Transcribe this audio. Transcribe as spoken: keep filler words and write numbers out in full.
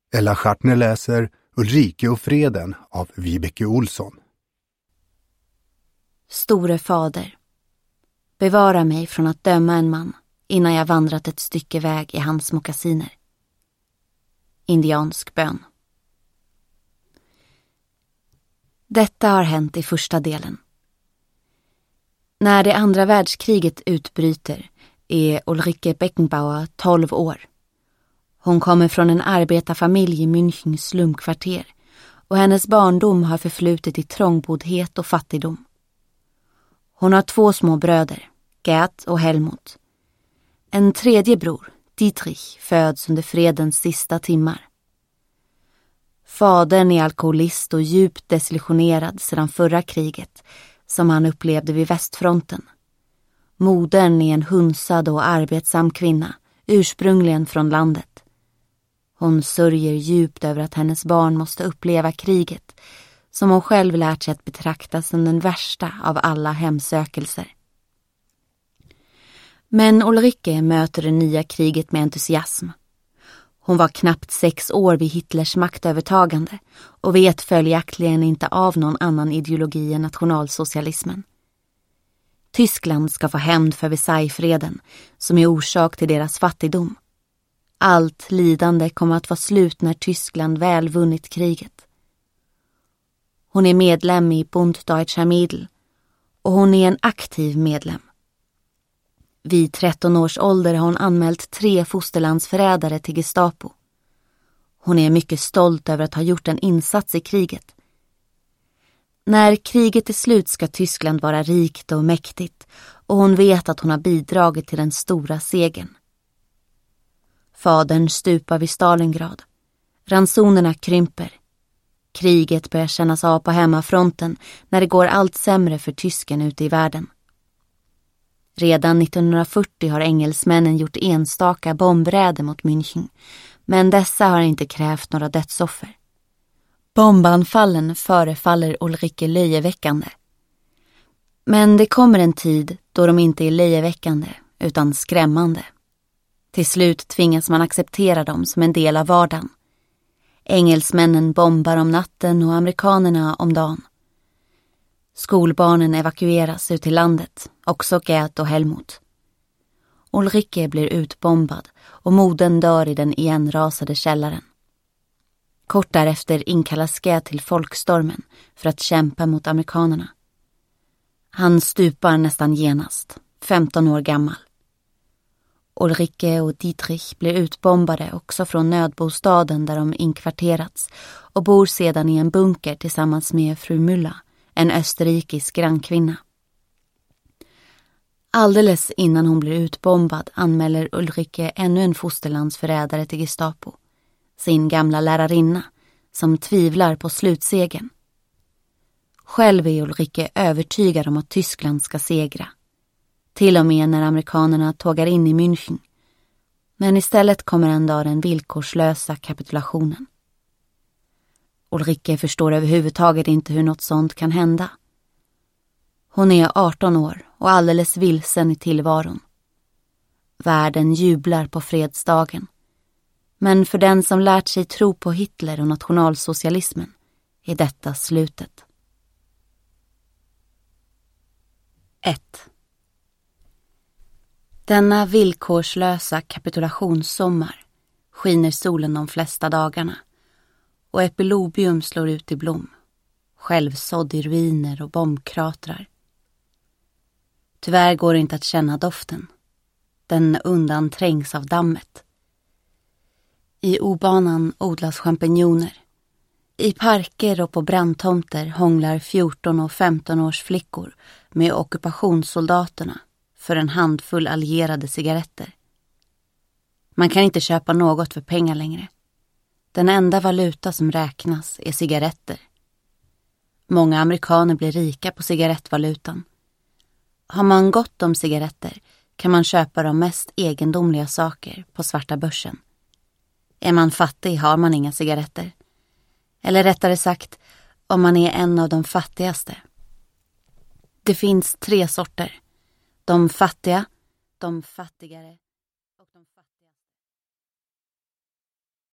Ella Schartner läser Ulrike och freden av Vibeke Olsson. Store fader, bevara mig från att döma en man innan jag vandrat ett stycke väg i hans mokassiner. Indiansk bön. Detta har hänt i första delen. När det andra världskriget utbryter är Ulrike Beckenbauer tolv år. Hon kommer från en arbetarfamilj i Münchens slumkvarter och hennes barndom har förflutit i trångboddhet och fattigdom. Hon har två små bröder, Gert och Helmut. En tredje bror, Dietrich, föds under fredens sista timmar. Fadern är alkoholist och djupt desillusionerad sedan förra kriget som han upplevde vid västfronten. Modern är en hunsad och arbetsam kvinna, ursprungligen från landet. Hon sörjer djupt över att hennes barn måste uppleva kriget, som hon själv lärt sig att betrakta som den värsta av alla hemsökelser. Men Ulrike möter det nya kriget med entusiasm. Hon var knappt sex år vid Hitlers maktövertagande och vet följaktligen inte av någon annan ideologi än nationalsocialismen. Tyskland ska få hämnd för Versaillesfreden som är orsak till deras fattigdom. Allt lidande kommer att vara slut när Tyskland väl vunnit kriget. Hon är medlem i Bund Deutscher Mädel och hon är en aktiv medlem. Vid tretton års ålder har hon anmält tre fosterlandsförrädare till Gestapo. Hon är mycket stolt över att ha gjort en insats i kriget. När kriget är slut ska Tyskland vara rikt och mäktigt och hon vet att hon har bidragit till den stora segern. Fadern stupar vid Stalingrad. Ransonerna krymper. Kriget börjar kännas av på hemmafronten när det går allt sämre för tysken ute i världen. Redan nittonhundrafyrtio har engelsmännen gjort enstaka bombräder mot München, men dessa har inte krävt några dödsoffer. Bombanfallen förefaller Ulrike löjeväckande. Men det kommer en tid då de inte är löjeväckande utan skrämmande. Till slut tvingas man acceptera dem som en del av vardagen. Engelsmännen bombar om natten och amerikanerna om dagen. Skolbarnen evakueras ut till landet, också Gert och Helmut. Ulrike blir utbombad och modern dör i den igenrasade källaren. Kort därefter inkallas Gert till folkstormen för att kämpa mot amerikanerna. Han stupar nästan genast, femton år gammal. Ulrike och Dietrich blir utbombade också från nödbostaden där de inkvarterats och bor sedan i en bunker tillsammans med fru Müller, en österrikisk grannkvinna. Alldeles innan hon blir utbombad anmäler Ulrike ännu en fosterlandsförrädare till Gestapo, sin gamla lärarinna, som tvivlar på slutsegen. Själv är Ulrike övertygad om att Tyskland ska segra, till och med när amerikanerna tågar in i München. Men istället kommer en dag den villkorslösa kapitulationen. Ulrike förstår överhuvudtaget inte hur något sånt kan hända. Hon är arton år och alldeles vilsen i tillvaron. Världen jublar på fredsdagen. Men för den som lärt sig tro på Hitler och nationalsocialismen är detta slutet. ett. Denna villkorslösa kapitulationssommar skiner solen de flesta dagarna och epilobium slår ut i blom, självsådd i ruiner och bombkratrar. Tyvärr går det inte att känna doften. Den undanträngs av dammet. I obanan odlas champinjoner. I parker och på brandtomter hånglar fjorton- och femton-års flickor med ockupationssoldaterna för en handfull allierade cigaretter. Man kan inte köpa något för pengar längre. Den enda valuta som räknas är cigaretter. Många amerikaner blir rika på cigarettvalutan. Har man gott om cigaretter kan man köpa de mest egendomliga saker på svarta börsen. Är man fattig har man inga cigaretter. Eller rättare sagt, om man är en av de fattigaste. Det finns tre sorter. De fattiga, de fattigare